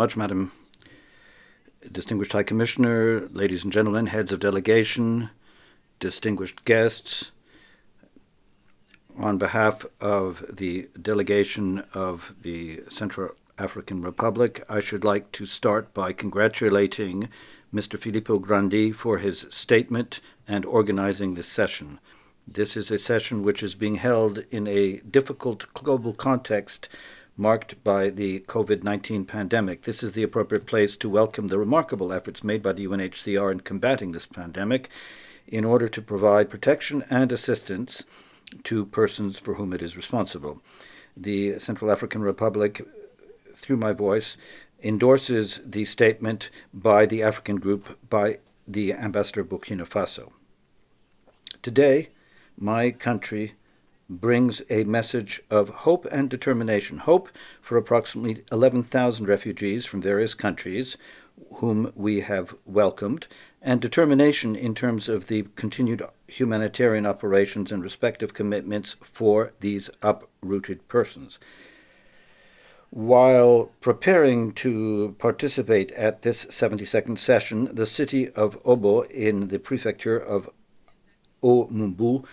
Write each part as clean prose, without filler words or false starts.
much, Madam Distinguished High Commissioner, ladies and gentlemen, heads of delegation, distinguished guests. On behalf of the delegation of the Central African Republic, I should like to start by congratulating Mr. Filippo Grandi for his statement and organizing this session. This is a session which is being held in a difficult global context marked by the COVID-19 pandemic. This is the appropriate place to welcome the remarkable efforts made by the UNHCR in combating this pandemic in order to provide protection and assistance to persons for whom it is responsible. The Central African Republic, through my voice, endorses the statement by the African group by the Ambassador of Burkina Faso. Today, my country brings a message of hope and determination. Hope for approximately 11,000 refugees from various countries whom we have welcomed, and determination in terms of the continued humanitarian operations and respective commitments for these uprooted persons. While preparing to participate at this 72nd session, the city of Obo in the prefecture of Omumbu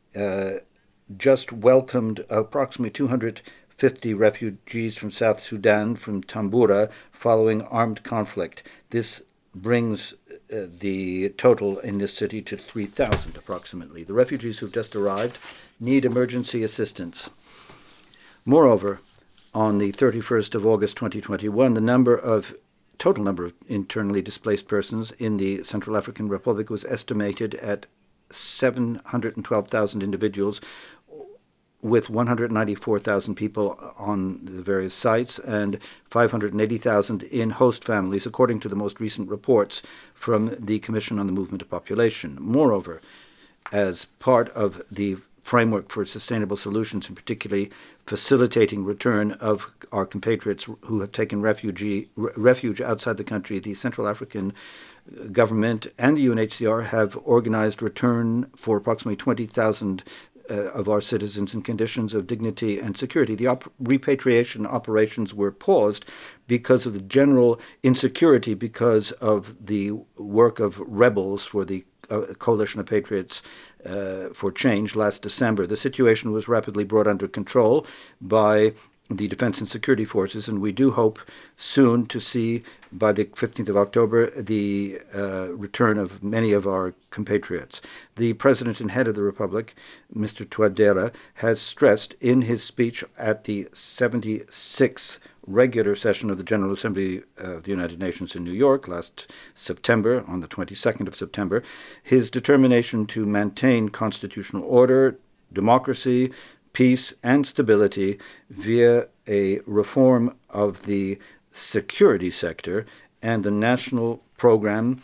just welcomed approximately 250 refugees from South Sudan, from Tambura, following armed conflict. This brings the total in this city to 3,000 approximately. The refugees who've just arrived need emergency assistance. Moreover, on the 31st of August 2021, the total number of internally displaced persons in the Central African Republic was estimated at 712,000 individuals, with 194,000 people on the various sites and 580,000 in host families, according to the most recent reports from the Commission on the Movement of Population. Moreover, as part of the framework for sustainable solutions, and particularly facilitating return of our compatriots who have taken refuge outside the country, the Central African government and the UNHCR have organized return for approximately 20,000 of our citizens in conditions of dignity and security. The repatriation operations were paused because of the general insecurity, because of the work of rebels for the Coalition of Patriots for Change last December. The situation was rapidly brought under control by the Defense and Security Forces, and we do hope soon to see, by the 15th of October, the return of many of our compatriots. The President and Head of the Republic, Mr. Touadéra, has stressed in his speech at the 76th regular session of the General Assembly of the United Nations in New York last September, on the 22nd of September, his determination to maintain constitutional order, democracy, peace and stability via a reform of the security sector and the national program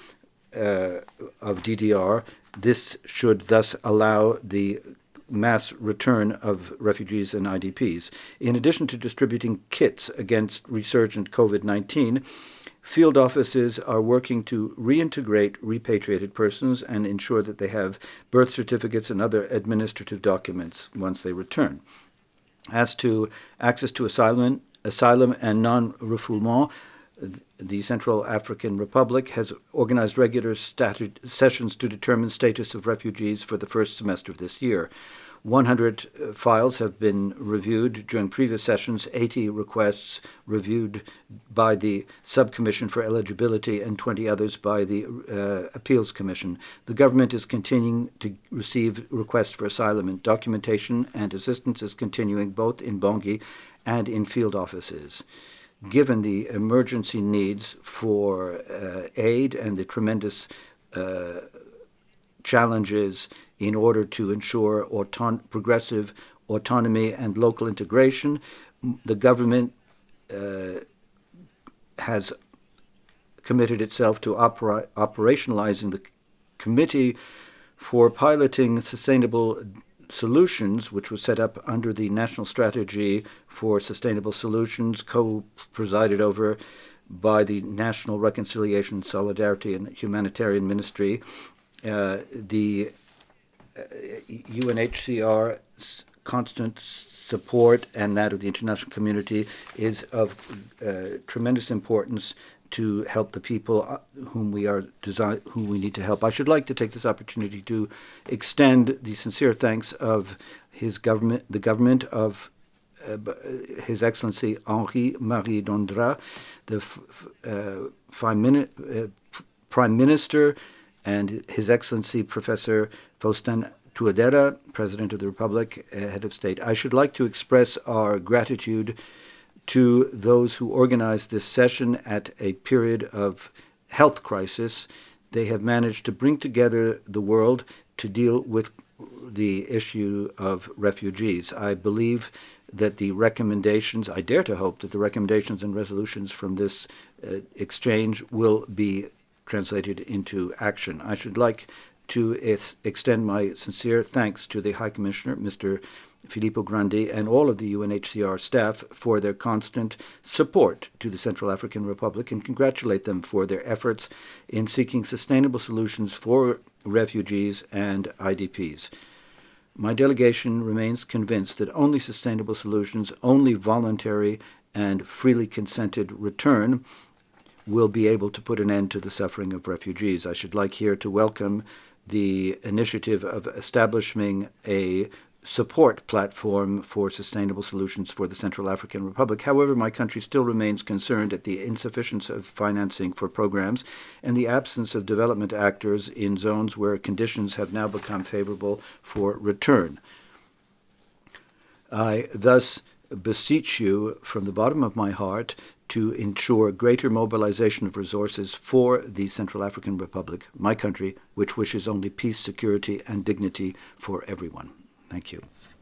of DDR. This should thus allow the mass return of refugees and IDPs. In addition to distributing kits against resurgent COVID-19, field offices are working to reintegrate repatriated persons and ensure that they have birth certificates and other administrative documents once they return. As to access to asylum and non-refoulement, the Central African Republic has organized regular sessions to determine status of refugees for the first semester of this year. 100 files have been reviewed during previous sessions, 80 requests reviewed by the Subcommission for Eligibility, and 20 others by the Appeals Commission. The government is continuing to receive requests for asylum, and documentation and assistance is continuing both in Bangui and in field offices. Given the emergency needs for aid and the tremendous challenges in order to ensure progressive autonomy and local integration, the government has committed itself to operationalizing the Committee for Piloting Sustainable Solutions, which was set up under the National Strategy for Sustainable Solutions, co-presided over by the National Reconciliation, Solidarity and Humanitarian Ministry. The UNHCR's constant support and that of the international community is of tremendous importance to help the people whom we need to help. I should like to take this opportunity to extend the sincere thanks of the government of His Excellency Henri-Marie Dondra, the Prime Minister, and His Excellency Professor Faustin Touadera, President of the Republic, Head of State. I should like to express our gratitude to those who organized this session at a period of health crisis. They have managed to bring together the world to deal with the issue of refugees. I believe that the recommendations, I dare to hope that the recommendations and resolutions from this exchange will be translated into action. I should like to extend my sincere thanks to the High Commissioner, Mr. Filippo Grandi, and all of the UNHCR staff for their constant support to the Central African Republic, and congratulate them for their efforts in seeking sustainable solutions for refugees and IDPs. My delegation remains convinced that only sustainable solutions, only voluntary and freely consented return will be able to put an end to the suffering of refugees. I should like here to welcome the initiative of establishing a support platform for sustainable solutions for the Central African Republic. However, my country still remains concerned at the insufficiency of financing for programs and the absence of development actors in zones where conditions have now become favorable for return. I thus beseech you from the bottom of my heart to ensure greater mobilization of resources for the Central African Republic, my country, which wishes only peace, security, and dignity for everyone. Thank you.